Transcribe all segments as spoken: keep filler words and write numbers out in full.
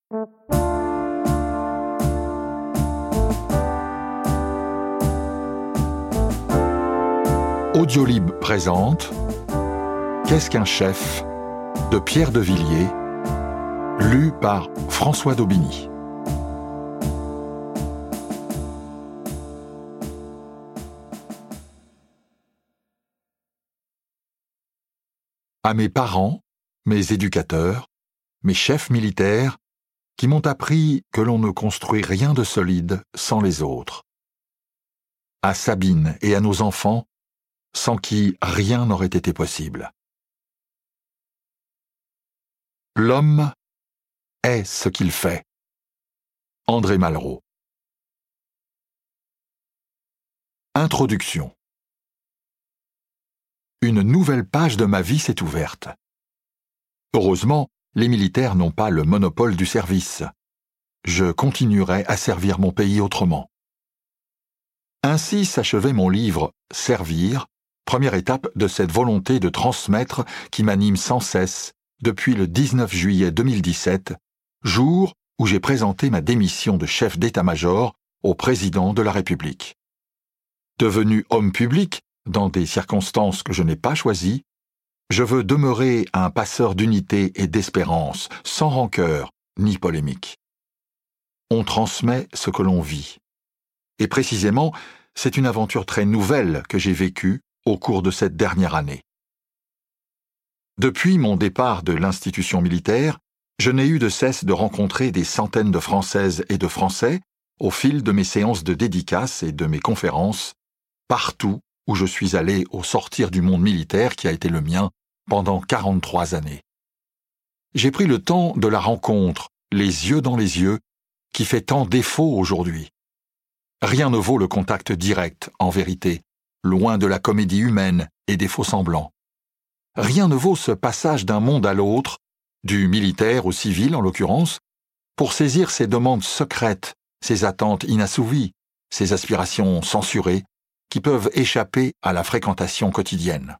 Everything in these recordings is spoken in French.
Audiolib présente Qu'est-ce qu'un chef de Pierre de Villiers, lu par François Daubigny. À mes parents, mes éducateurs, mes chefs militaires, qui m'ont appris que l'on ne construit rien de solide sans les autres. À Sabine et à nos enfants, sans qui rien n'aurait été possible. L'homme est ce qu'il fait. André Malraux. Introduction. Une nouvelle page de ma vie s'est ouverte. Heureusement, les militaires n'ont pas le monopole du service. Je continuerai à servir mon pays autrement. Ainsi s'achevait mon livre « Servir », première étape de cette volonté de transmettre qui m'anime sans cesse depuis le dix-neuf juillet deux mille dix-sept, jour où j'ai présenté ma démission de chef d'état-major au président de la République. Devenu homme public, dans des circonstances que je n'ai pas choisies, je veux demeurer un passeur d'unité et d'espérance, sans rancœur ni polémique. On transmet ce que l'on vit. Et précisément, c'est une aventure très nouvelle que j'ai vécue au cours de cette dernière année. Depuis mon départ de l'institution militaire, je n'ai eu de cesse de rencontrer des centaines de Françaises et de Français au fil de mes séances de dédicaces et de mes conférences, partout où je suis allé au sortir du monde militaire qui a été le mien pendant quarante-trois années. J'ai pris le temps de la rencontre, les yeux dans les yeux, qui fait tant défaut aujourd'hui. Rien ne vaut le contact direct, en vérité, loin de la comédie humaine et des faux-semblants. Rien ne vaut ce passage d'un monde à l'autre, du militaire au civil en l'occurrence, pour saisir ses demandes secrètes, ses attentes inassouvies, ses aspirations censurées, qui peuvent échapper à la fréquentation quotidienne.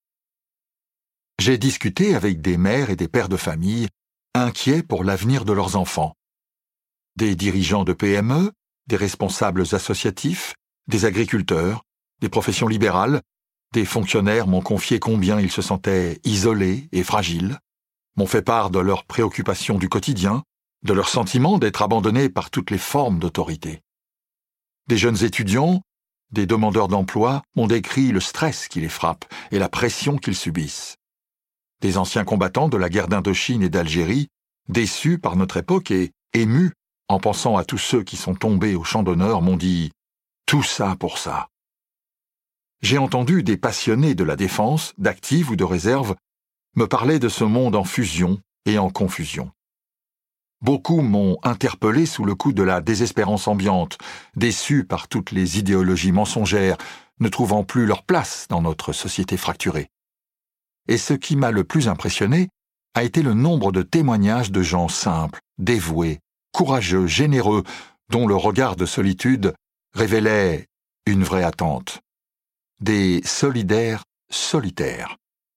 J'ai discuté avec des mères et des pères de famille inquiets pour l'avenir de leurs enfants. Des dirigeants de P M E, des responsables associatifs, des agriculteurs, des professions libérales, des fonctionnaires m'ont confié combien ils se sentaient isolés et fragiles, m'ont fait part de leurs préoccupations du quotidien, de leur sentiment d'être abandonnés par toutes les formes d'autorité. Des jeunes étudiants, des demandeurs d'emploi m'ont décrit le stress qui les frappe et la pression qu'ils subissent. Des anciens combattants de la guerre d'Indochine et d'Algérie, déçus par notre époque et émus en pensant à tous ceux qui sont tombés au champ d'honneur, m'ont dit « tout ça pour ça ». J'ai entendu des passionnés de la défense, d'active ou de réserve, me parler de ce monde en fusion et en confusion. Beaucoup m'ont interpellé sous le coup de la désespérance ambiante, déçus par toutes les idéologies mensongères, ne trouvant plus leur place dans notre société fracturée. Et ce qui m'a le plus impressionné a été le nombre de témoignages de gens simples, dévoués, courageux, généreux, dont le regard de solitude révélait une vraie attente. Des solidaires solitaires.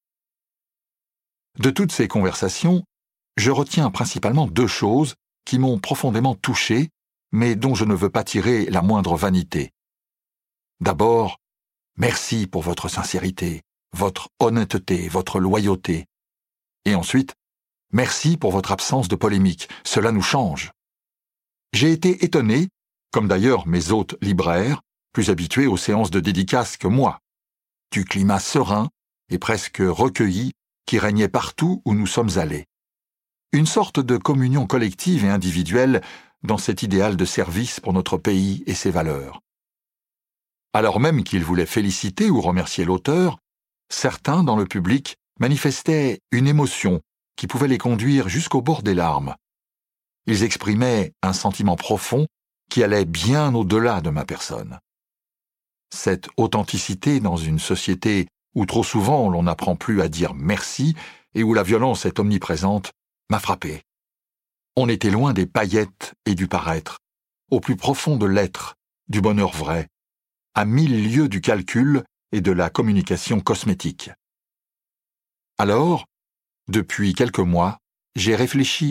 De toutes ces conversations, je retiens principalement deux choses qui m'ont profondément touché, mais dont je ne veux pas tirer la moindre vanité. D'abord, merci pour votre sincérité, votre honnêteté, votre loyauté. Et ensuite, merci pour votre absence de polémique, cela nous change. J'ai été étonné, comme d'ailleurs mes hôtes libraires, plus habitués aux séances de dédicaces que moi, du climat serein et presque recueilli qui régnait partout où nous sommes allés. Une sorte de communion collective et individuelle dans cet idéal de service pour notre pays et ses valeurs. Alors même qu'ils voulaient féliciter ou remercier l'auteur, certains dans le public manifestaient une émotion qui pouvait les conduire jusqu'au bord des larmes. Ils exprimaient un sentiment profond qui allait bien au-delà de ma personne. Cette authenticité dans une société où trop souvent l'on n'apprend plus à dire merci et où la violence est omniprésente, m'a frappé. On était loin des paillettes et du paraître, au plus profond de l'être, du bonheur vrai, à mille lieues du calcul et de la communication cosmétique. Alors, depuis quelques mois, j'ai réfléchi